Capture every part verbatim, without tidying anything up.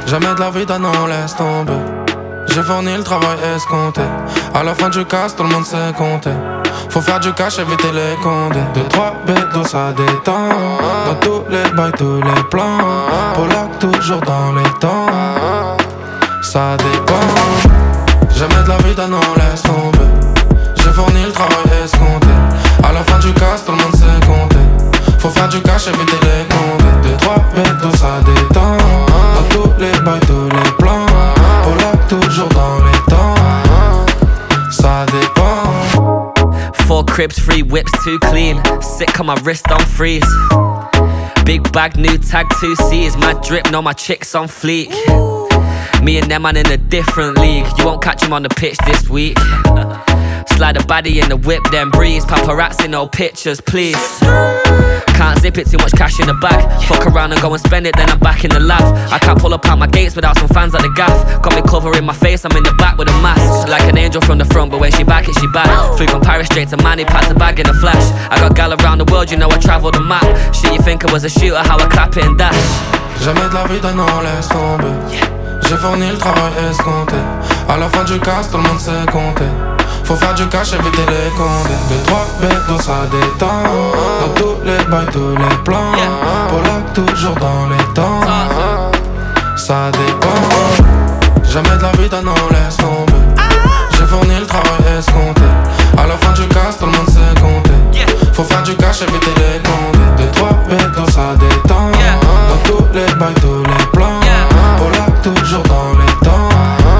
Jamais de la vie d'un non, laisse tomber. J'ai fourni le travail escompté. À la fin du casse, tout le monde sait compter. Faut faire du cash, éviter les condés. Deux, trois bédos, ça détend. Dans tous les bails, tous les plans. Polac toujours dans les temps. Ça dépend. Jamais de la vie d'un non, laisse tomber. J'ai fourni le travail escompté. À la fin du casse, tout le monde sait compter. Faut faire du cash, éviter les condés. Deux, trois bédos, ça détend. Dans tous les bails, tous les plans. Polac toujours dans les temps. Ça dépend. Four cribs, three whips, too clean. Sick on my wrist on freeze. Big bag, new tag, two C's. My drip, know my chicks on fleek. Me and them man in a different league. You won't catch him on the pitch this week. Slide a baddie in the whip, then breeze. Paparazzi, no pictures, please. Can't zip it, too much cash in the bag. Fuck around and go and spend it, then I'm back in the lab. I can't pull up out my gates without some fans at the gaff. Got me covering my face, I'm in the back with a mask. Like an angel from the front, but when she back it, she back. Flew from Paris straight to Manny, packed the bag in a flash. I got gal around the world, you know I travel the map. Shit, you think I was a shooter, how I clap it and dash. Jamais de la vie d'un non, laisse tomber. J'ai fourni le travail escompté. À la fin du casse, tout le monde sait compter. Faut faire du cash, éviter les condés. Deux, trois bédos, ça détend. Dans tous les bails, tous les plans. Polac toujours dans les temps. Ça dépend. Jamais de la vie d'un non, laisse tomber. J'ai fourni le travail escompté. À la fin du casse, tout le monde sait compter. Faut faire du cash, éviter les condés. Deux, trois bédos, ça détend. Dans tous les bails, tous les plans. Polac toujours dans les temps.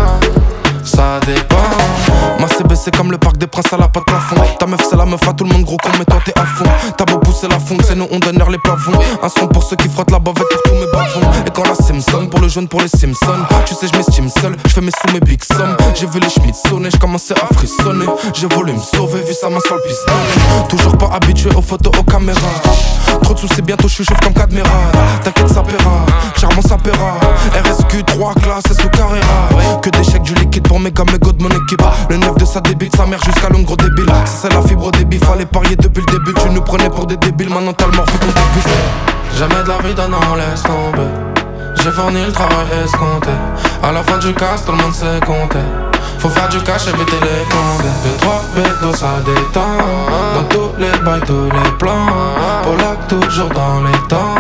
Ça dépend. Ma C B c'est comme le parc des princes à la patte plafond. Ta meuf c'est la meuf à tout le monde gros con mais toi t'es à fond. T'as beau pousser la fonte, c'est nous on donne les plafonds. Un son pour ceux qui frottent la bavette pour tous mes bavons. Et quand la Simpson, pour le jaune pour les Simpsons. Tu sais je m'estime seul, je fais mes sous mes big sommes. J'ai vu les Schmitt sonner, je commençais à frissonner. J'ai voulu me sauver, vu sa main sur le pistolet. Toujours pas habitué aux photos, aux caméras. Trop de soucis, bientôt je suis chauve comme Cadmera. T'inquiète ça paiera, charmant ça paiera. R S Q trois classes et sous Carrera. Que des chèques du liquide pour mes gars, mes go de mon équipe. Le neuf de sa débile, sa mère jusqu'à l'homme gros débile. Ça c'est la fibre au débit, fallait parier depuis le début. Tu nous prenais pour des débiles, maintenant t'as le mort, faut qu'on déguste. Jamais de la vie d'un non, laisse tomber. J'ai fourni le travail escompté. À la fin du casse, tout le monde sait compter. Faut faire du cash, éviter les condés. Deux, trois bédos, ça détend. Dans tous les bails, tous les plans. Polac toujours dans les temps.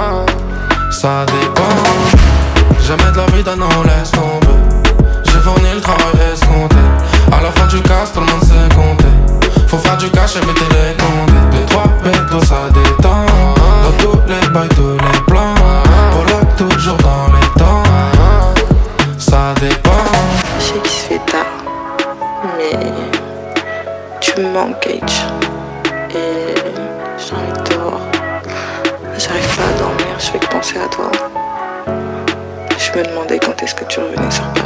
Ça dépend. Jamais de la vie d'un non, laisse tomber. J'ai fourni le travail escompté. À la fin du casse, tout le monde sait compter. Faut faire du cash, éviter les condés. Deux, trois bédos, ça détend. Dans tous les bails, tous les plans. Polac toujours dans les temps. Ça dépend. Je sais qu'il se fait tard, mais tu me manques, Gage. Et j'ai envie de te voir. J'arrive pas à dormir, je fais que penser à toi. Je me demandais quand est-ce que tu revenais sur